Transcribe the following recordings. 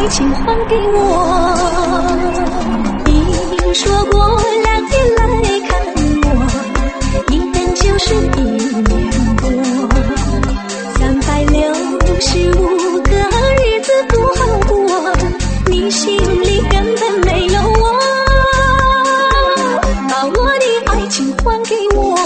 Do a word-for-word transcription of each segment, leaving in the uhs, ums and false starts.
爱情还给我。你说过两天来看我，一等就是一年多，三百六十五个日子不好过，你心里根本没有我，把我的爱情还给我。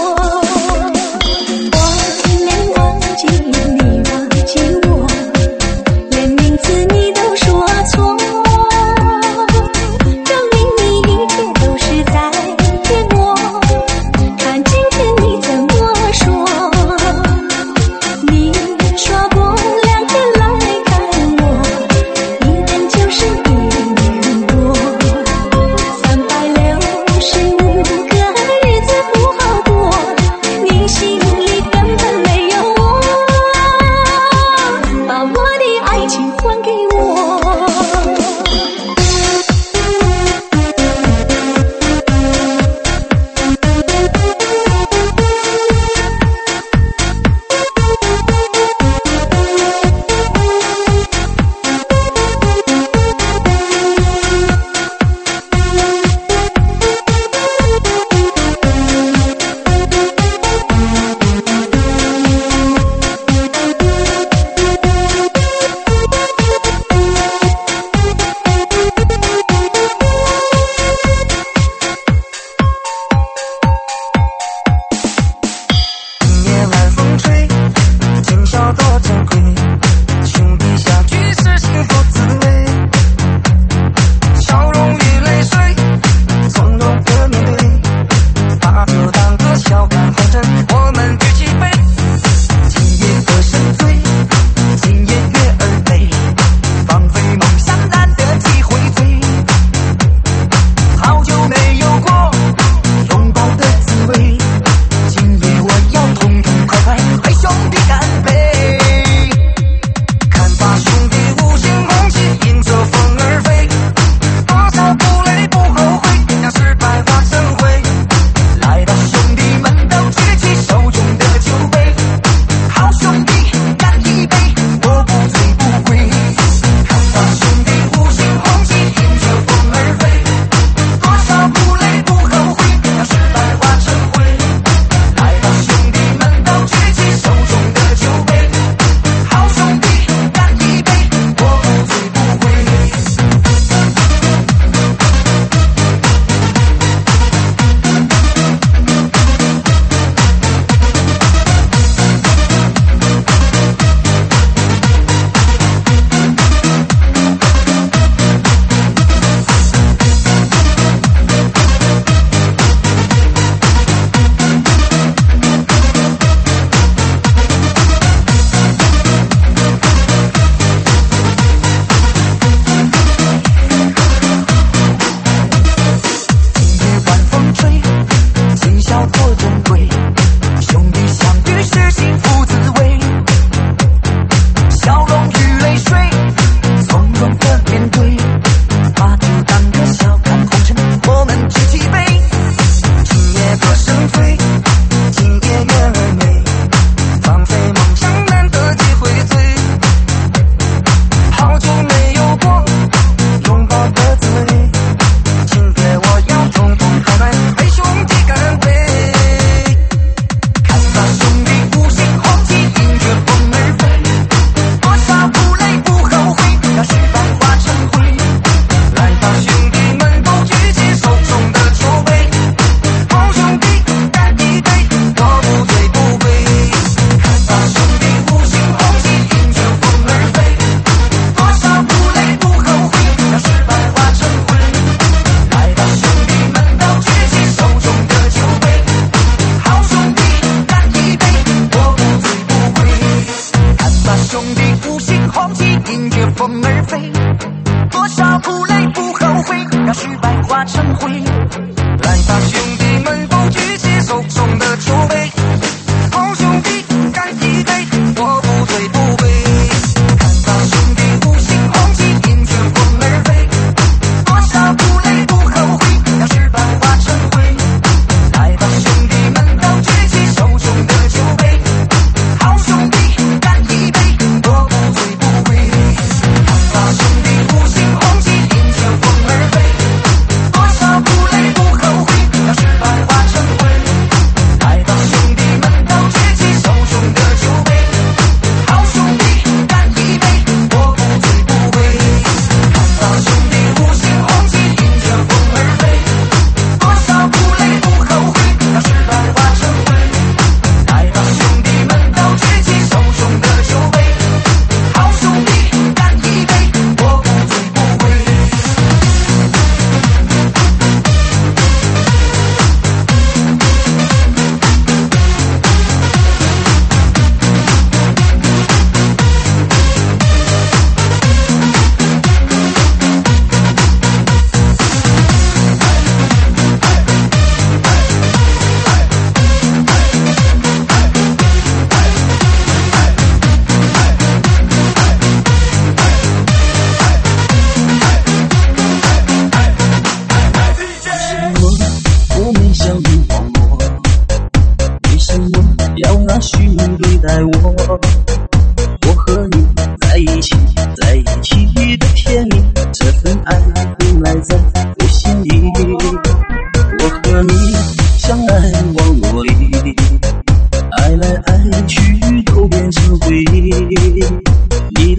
兄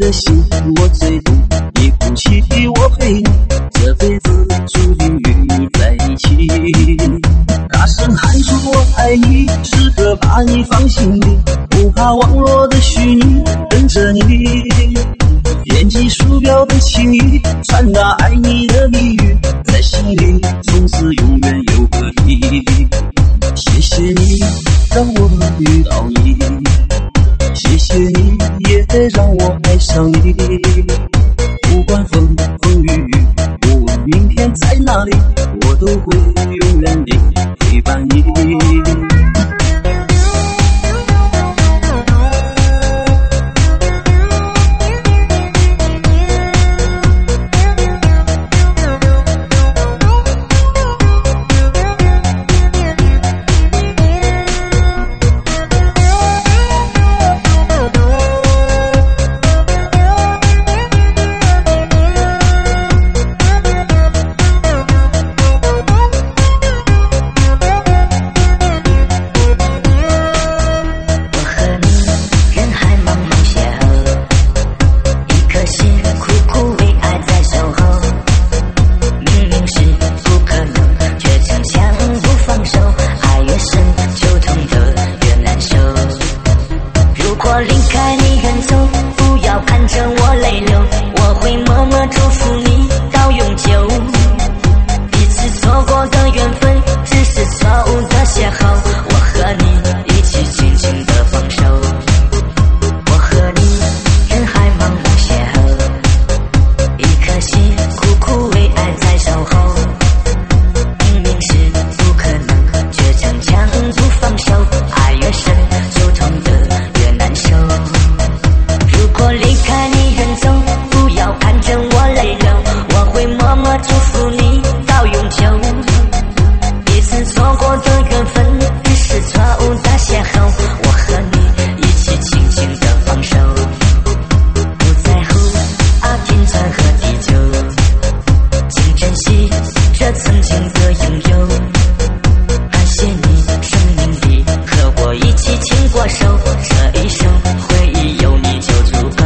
的心我最懂，你哭泣我陪你，这辈子注定与你在一起。大声喊出我爱你，时刻把你放心里，不怕网络的虚拟，等着你。点击鼠标的情谊，传达爱你的谜语，在心里从此永远有个你。谢谢你让我遇到你，谢谢你也让我爱上你。不管风风雨雨，不问明天在哪里，我都会永远地陪伴你。 离开你远走，不要看着我泪流，我会默默祝福你到永久。彼此错过的缘分，只是错误的邂逅，我和你一起轻轻地放手。我和你人海茫茫邂逅，一颗心苦苦为爱在守候。明明是不可能，却逞强不放手，爱越深就痛得如果离开你远走，不要看着我泪流，我会默默祝福你到永久。彼此错过的缘分，只是错误的邂逅，我和你一起轻轻地放手。不在乎啊天长和地久，请珍惜这曾经的拥有。感谢你生命里和我一起牵过手，这一生回忆有你就足够。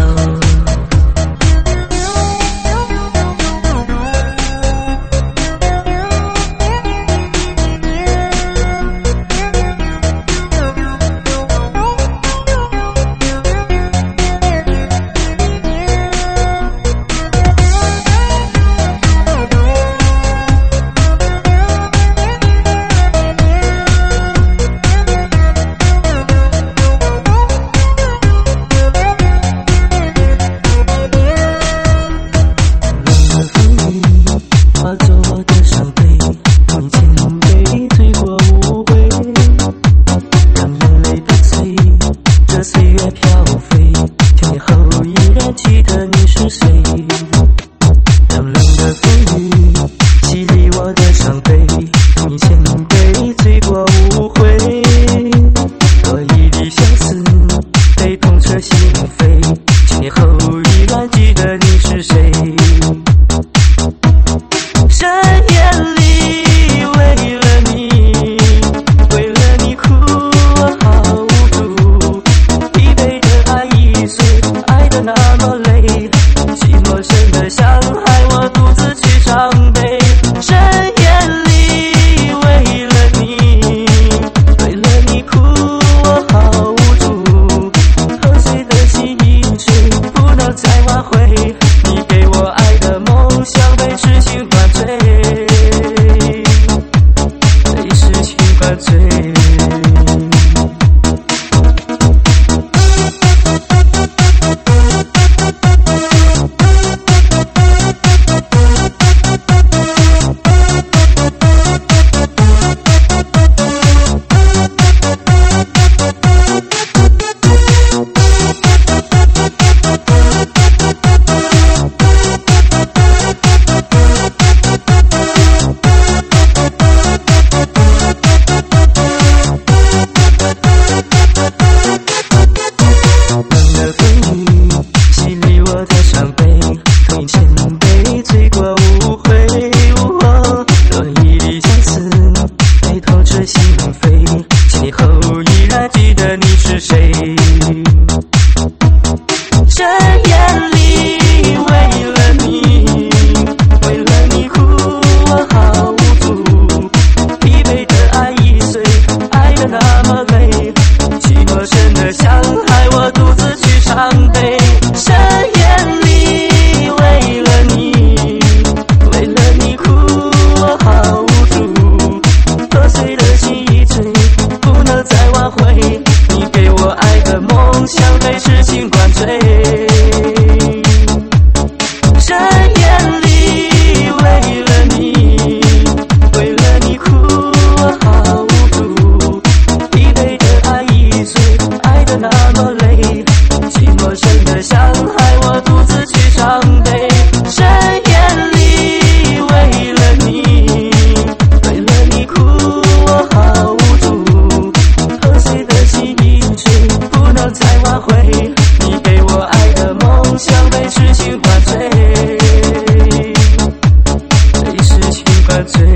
是谁？这眼的伤害我独自去伤悲。深夜里为了你，为了你哭我好无助，破碎的记忆谁不能再挽回，你给我爱的梦想被痴情灌醉，被痴情灌醉。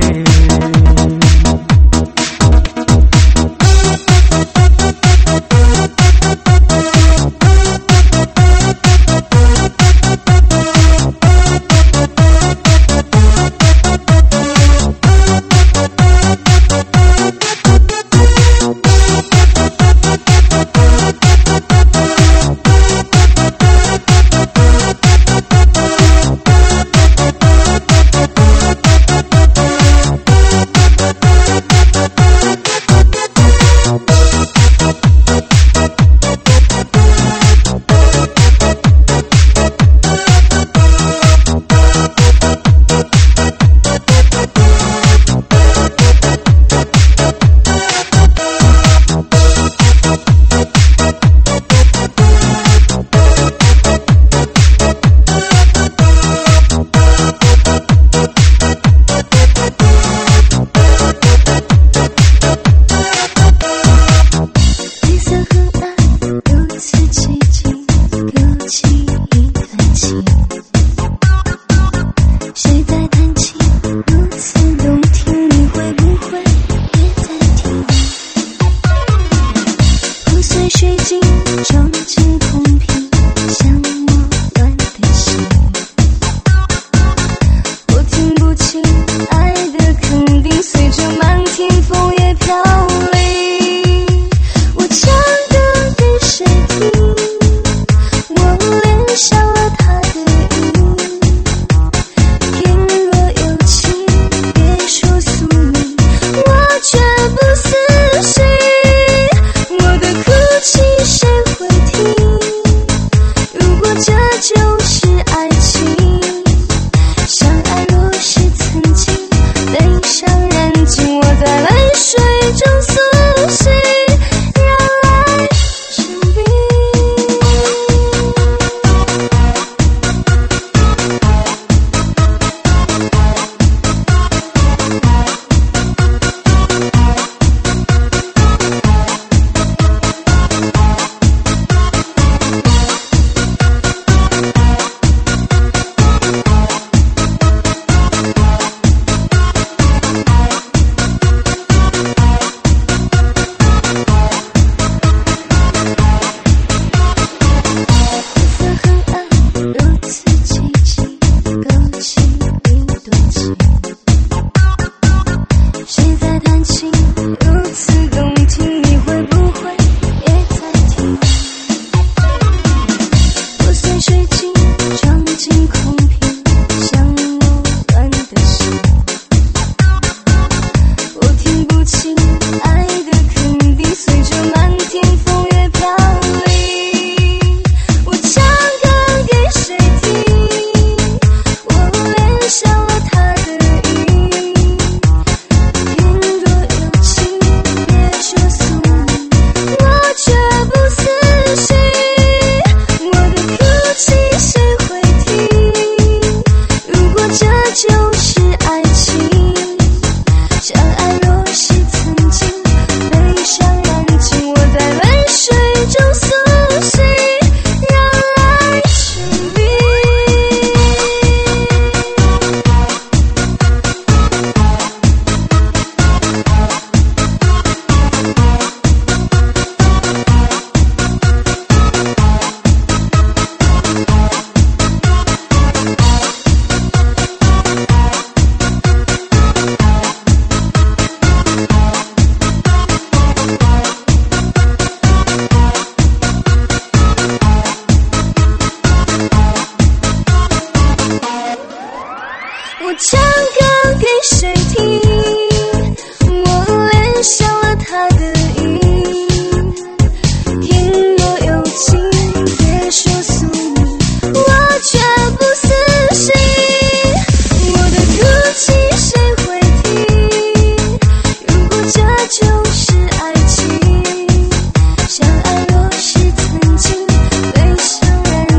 相爱若是曾经，悲伤然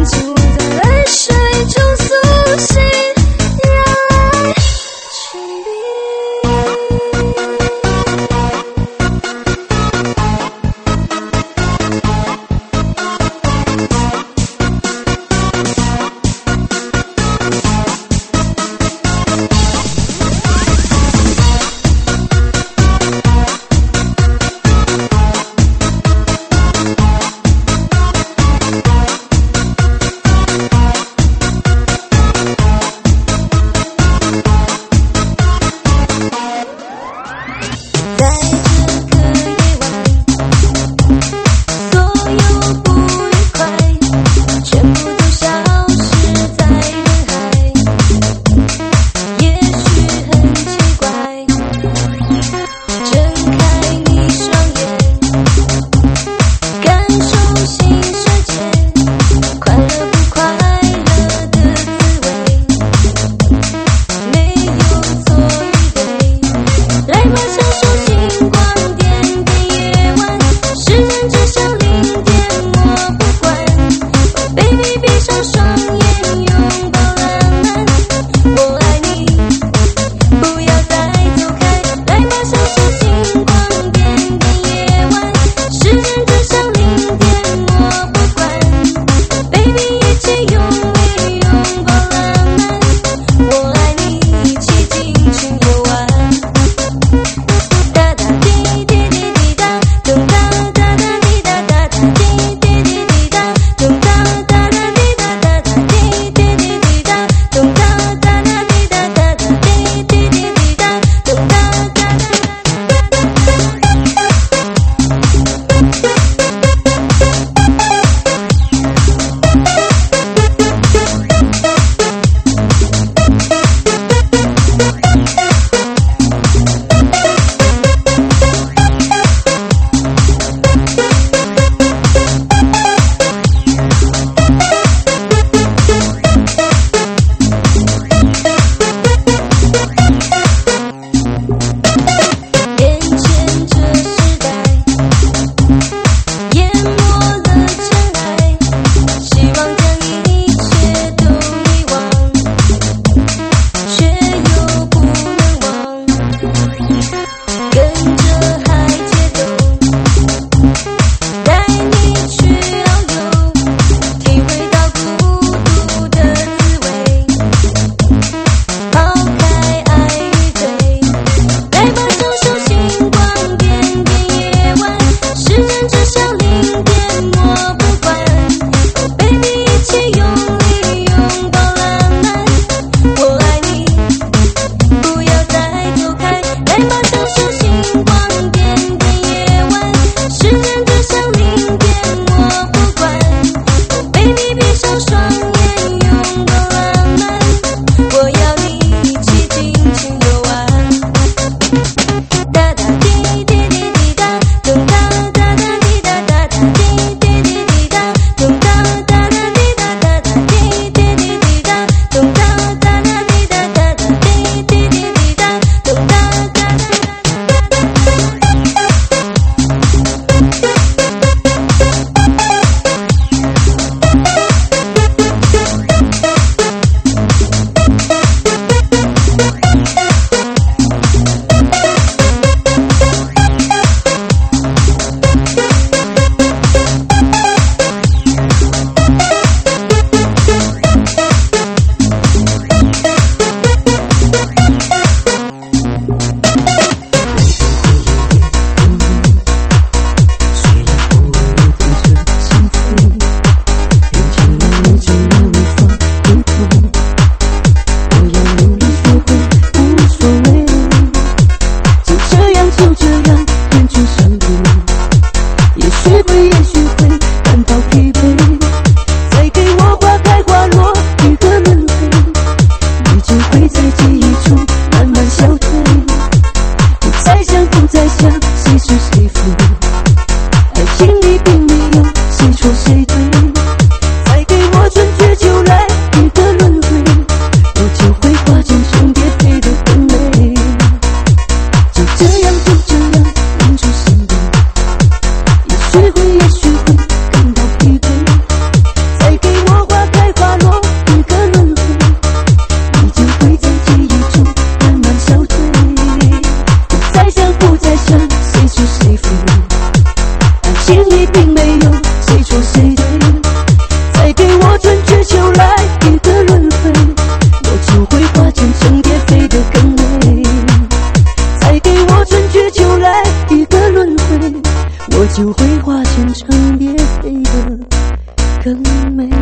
就会化成成蝶飞得更美。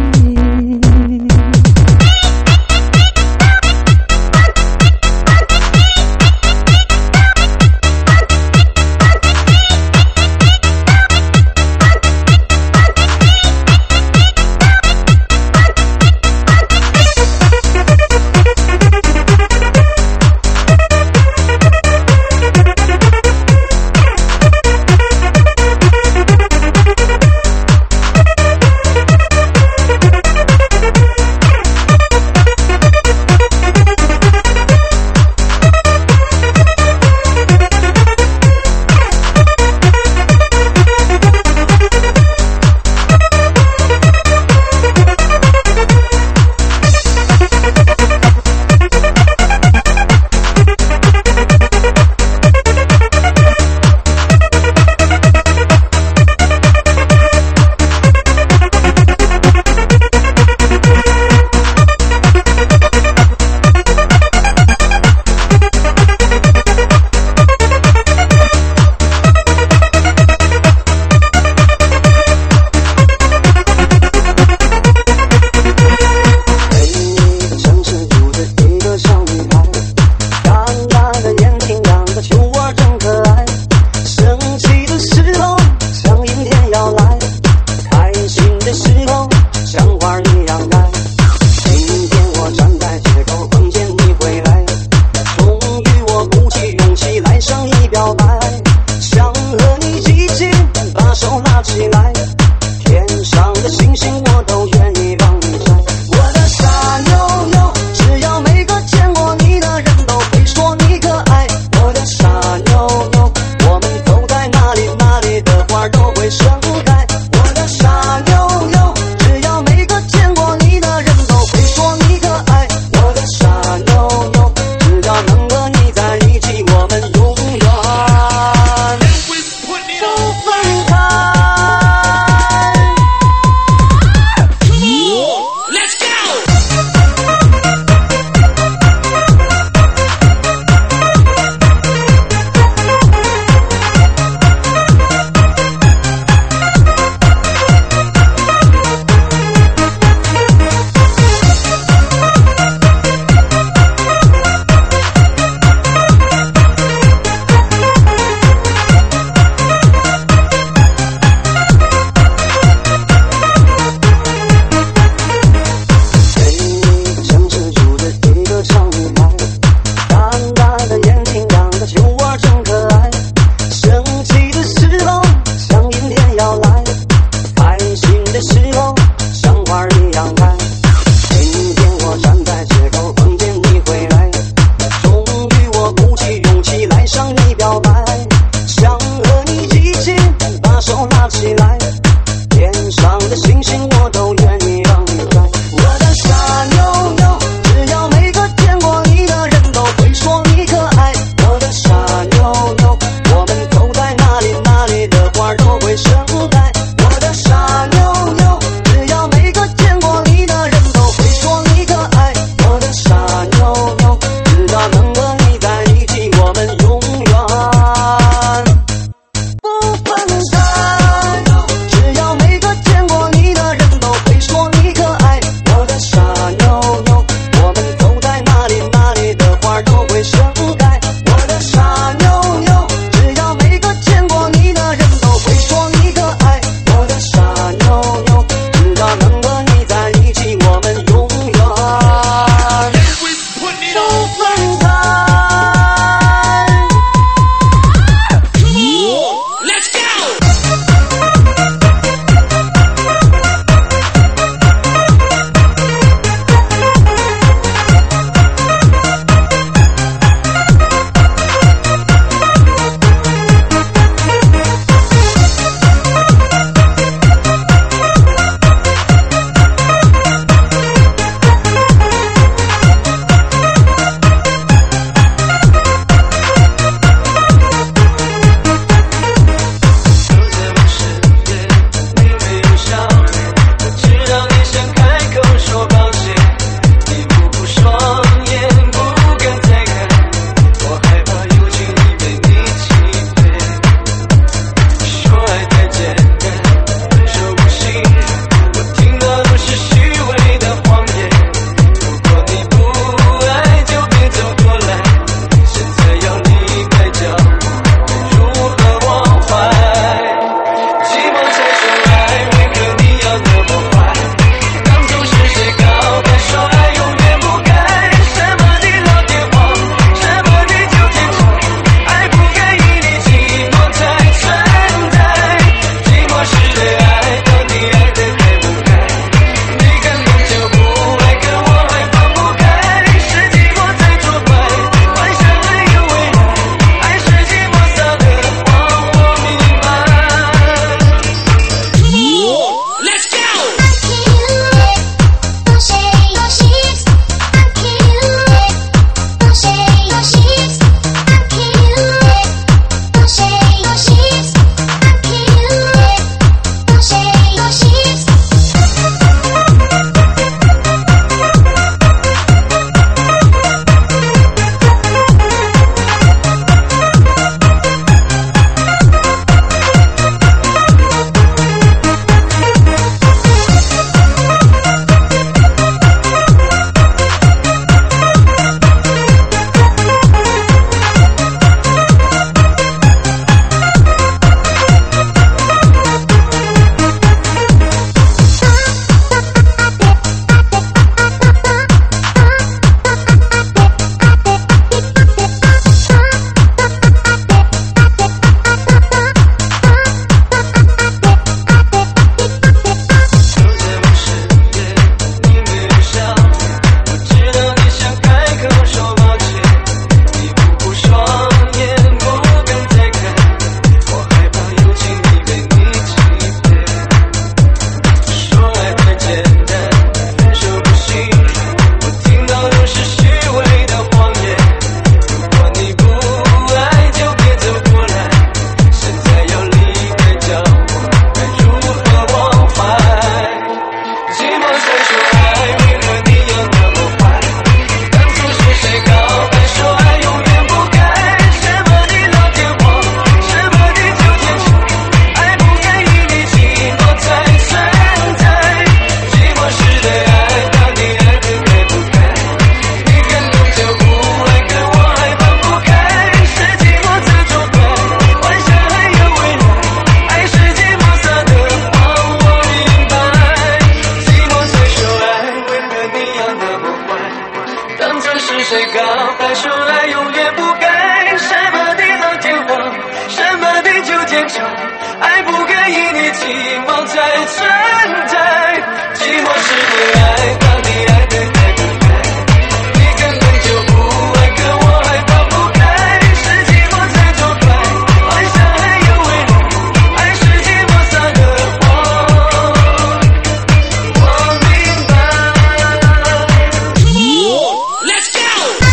谁告白说爱永远不改，什么地老天荒，什么地久天长，爱不可以，你寂寞才存在，寂寞是为爱，到底爱对爱不该，你根本就不爱，可我还放不开，是寂寞才作怪，幻想还有未来，爱是寂寞撒的谎，我明白。Let's go!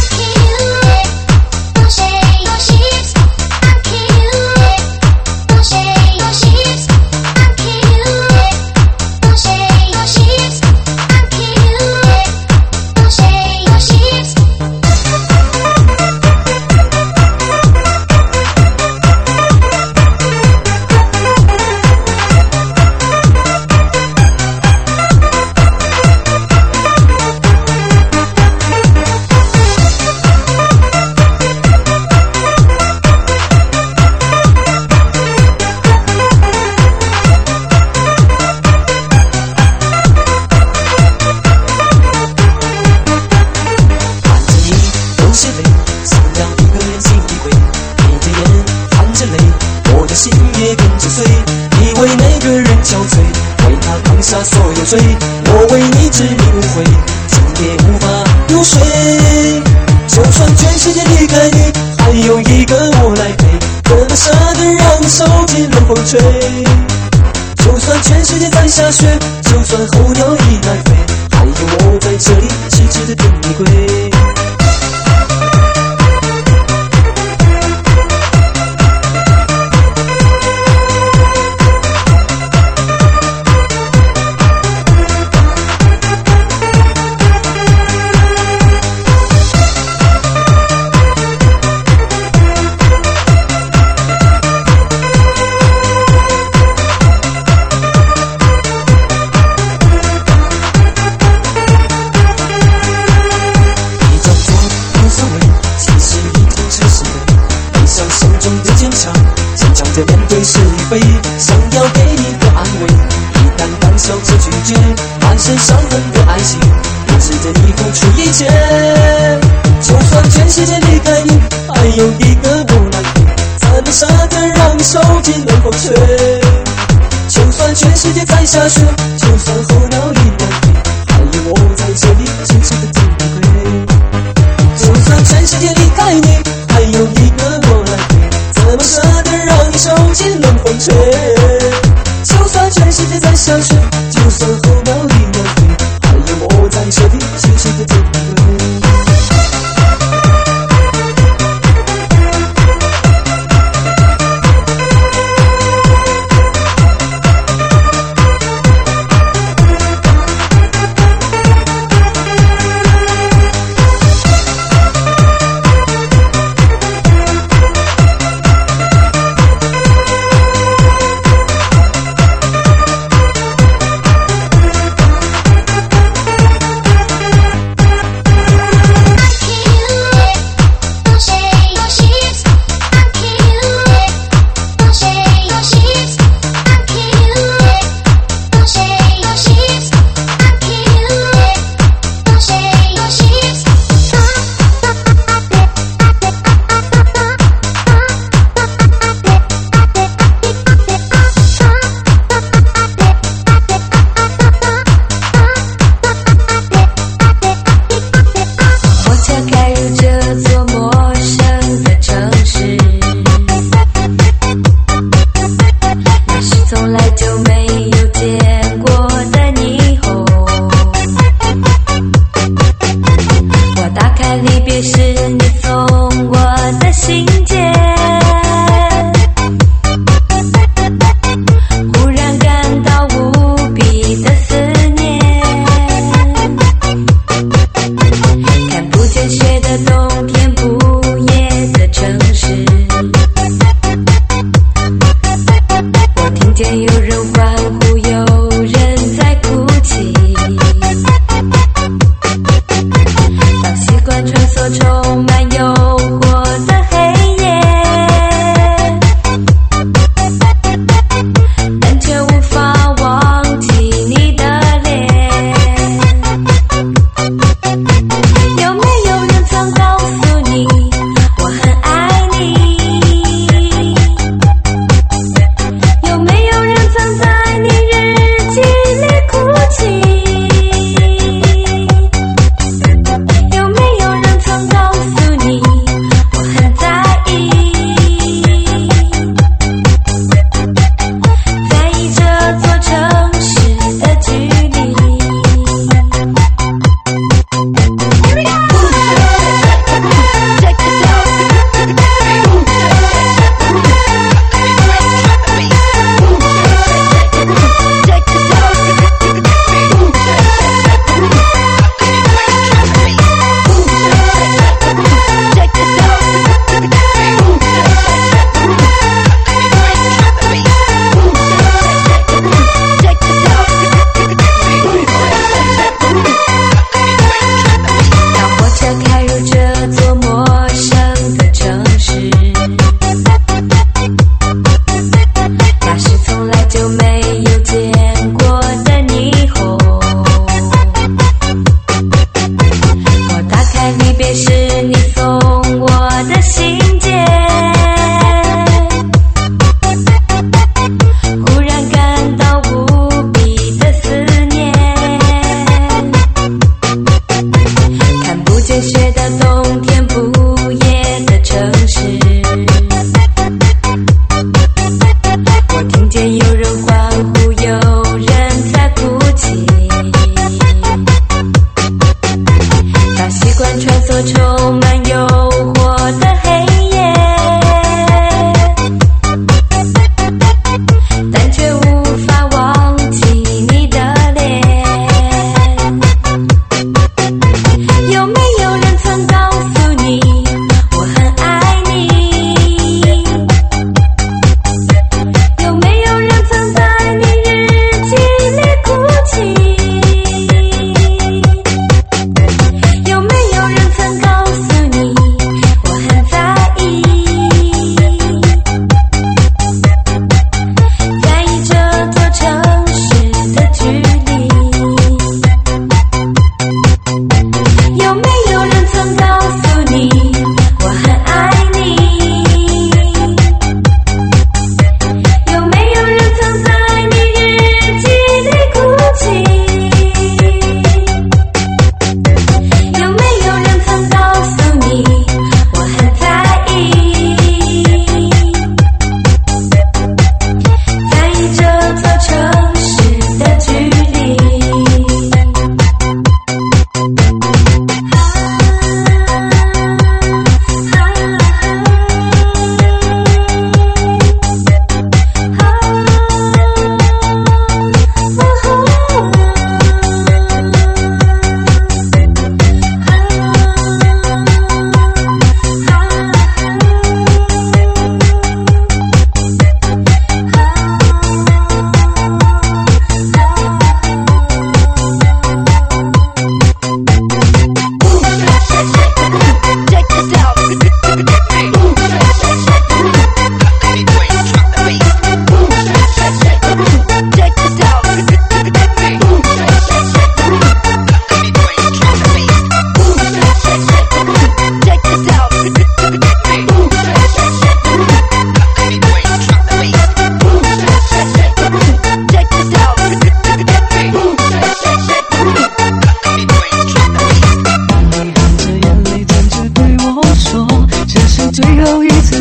Don't shake your hips, I'm cute. Don't shake your hips, I'm cute. Don't shake your hips, I'm cute. Don't shake your hips. 看着你流些泪，想要一个人心体会，闭着眼含着泪，我的心也跟着碎，你为那个人憔悴，为他扛下所有罪，我为你执迷无悔，今夜无法入睡，就算全世界离开你，还有一个我来陪，怎么舍得让你受尽冷风吹，就算全世界在下雪，就算候鸟已南飞，还有我在这里痴痴的等你归。你装作无所谓，其实已经是是非，背上心中的坚强，坚强着面对是与非，想要给你的安慰，一旦胆小着拒绝，满身伤痕的爱情，我值得你付出一切，就算全世界离开你，还有一个我来陪，怎么舍得让你受尽冷风吹，就算全世界在下雪，就算候鸟已南飞，还有我在这里痴痴的等你归，就算全世界离开你，还有一个我来陪，怎么舍得让你受尽冷风吹，就算全世界在下雪，就算候鸟已南飞，还有我在这里痴痴的等你归。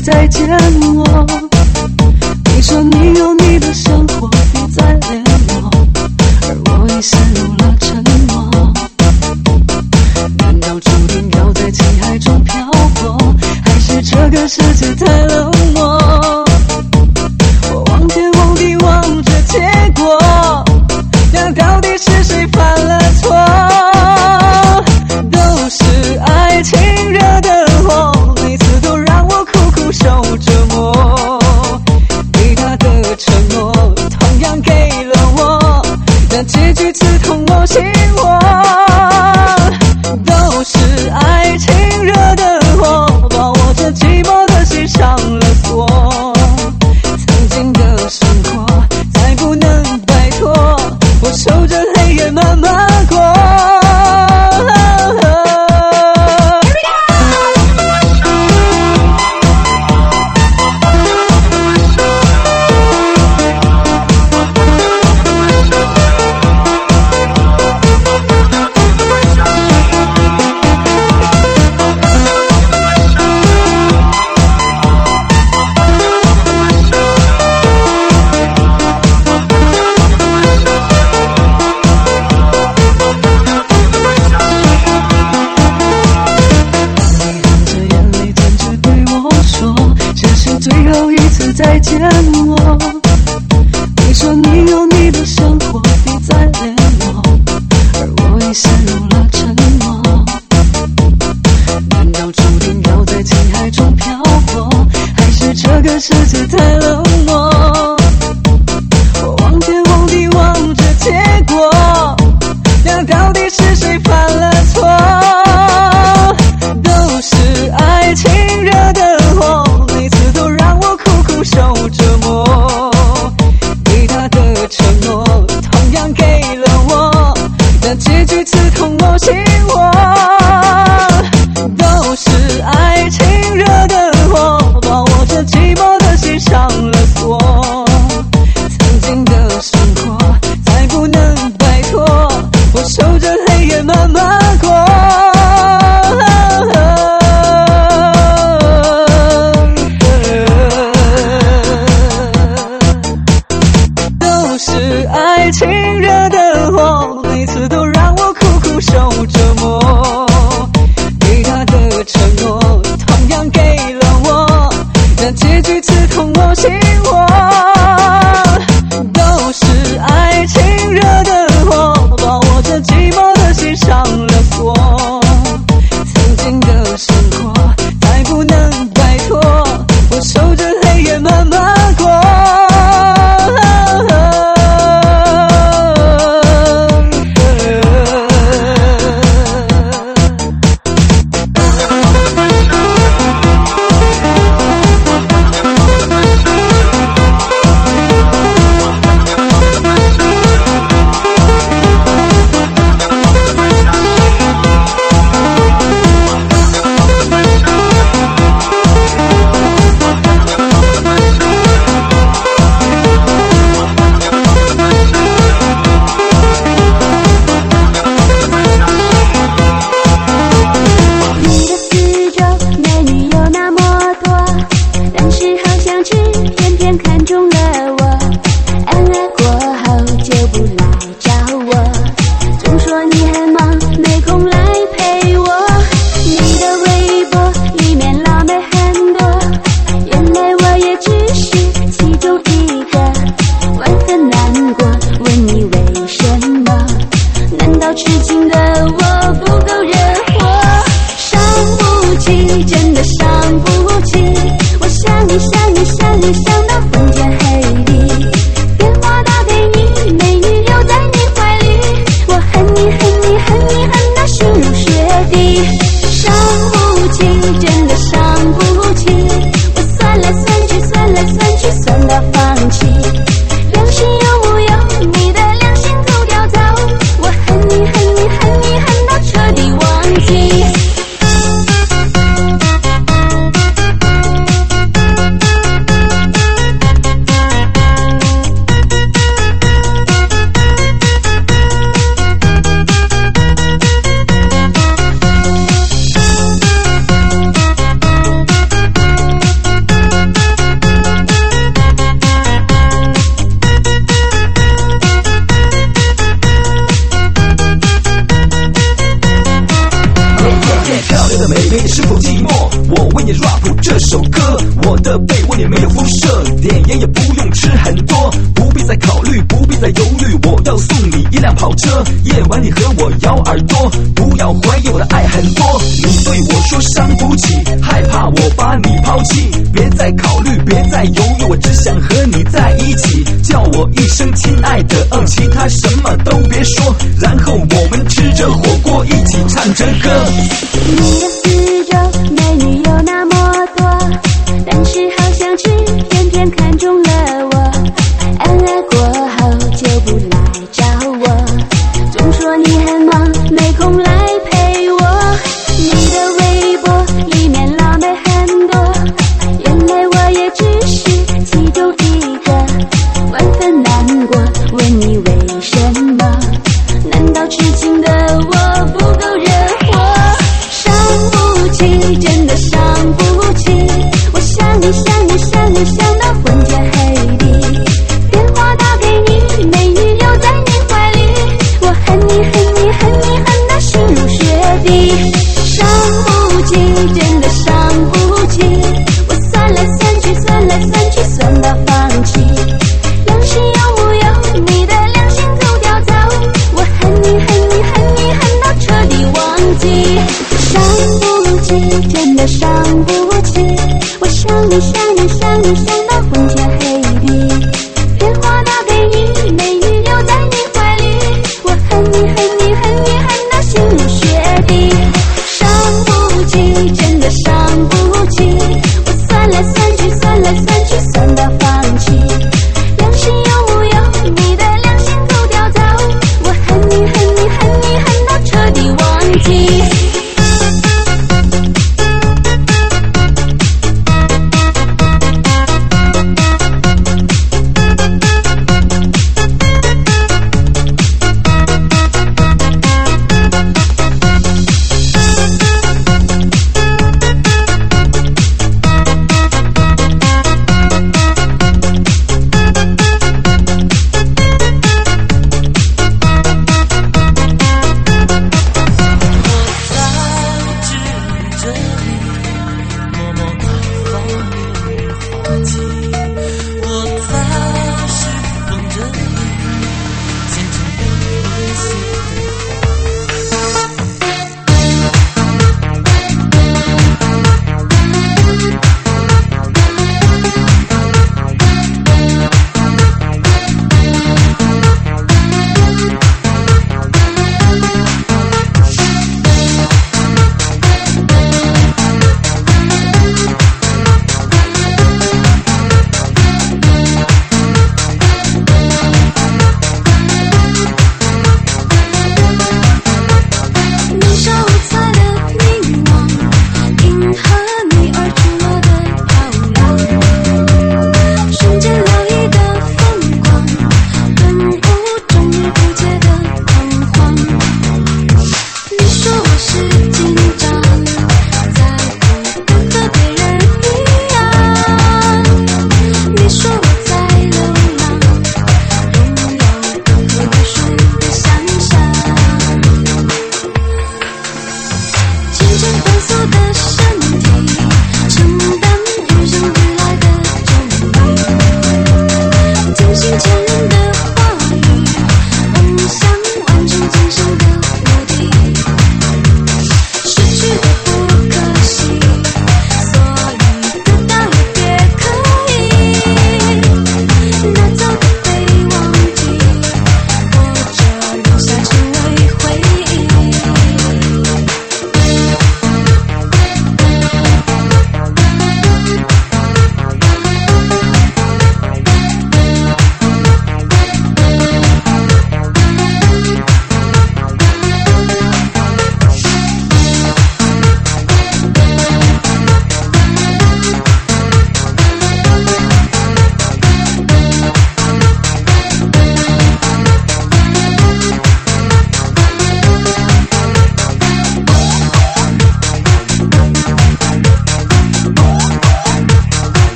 再见我。你说你有你的生活，别再联络，而我已陷入了沉默。难道注定要在情海中漂泊，还是这个世界太冷漠？我望天望地望着结果，那到底是谁犯了错？都是爱情惹的祸，每次都让我苦苦受折磨。对他的承诺同样给了我，但结局刺痛我心窝。都是爱情惹的祸，把我这寂寞的心上了锁。曾经的生活再不能摆脱，我守着黑夜慢慢过。再见我，你说你有你的生活，别再联络，而我已陷入了沉默。难道注定要在情海中漂泊，还是这个世界太冷漠？我望天望地望着结果，那到底是谁犯了错？都是爱情惹的祸，每次都让我苦苦受折磨。对他的承诺同样给了我，但结局刺痛我心窝。都是爱情惹的祸，把我这寂寞的心上了锁。曾经的生活再不能摆脱，我守着黑夜慢慢过。爱情惹的祸，每次都让我苦苦受折磨。对他的承诺同样给了我，但结局刺痛我心窝。都是爱情惹的祸，把我这寂寞的心上了锁。曾经的生活再不能摆脱，我守着黑夜慢慢过。 为你 rap 这首歌。我的被窝里没有辐射，点烟也不用吃很多，不必再考虑，不必再犹豫，我要送你一辆跑车。夜晚你和我咬耳朵，不要怀疑我的爱很多。你对我说伤不起，害怕我把你抛弃，别再考虑，别再犹豫，我只想和你在一起。叫我一声亲爱的，嗯，其他什么都别说，然后我们吃着火锅一起唱着歌。 你的四周美女有那么多，但是好像只偏偏看中了我，恩爱过后就不来找我，总说你很忙没空来陪我。你的微博里面辣妹很多，原来我也只是其中一个，万分难过，问你为什么？难道痴情的我不够惹火？伤不起，真的伤不起，我想你想你想你想到昏天黑地，电话打给你，美女留在你怀里，我恨你恨你恨你恨到心如血滴。伤不起，真的伤不起，我算来算去算来算去算到放弃，良心有木有？你的良心走掉走，我恨你恨你恨你恨到彻底忘记。伤不起，真的伤不起，我想你想你想你想到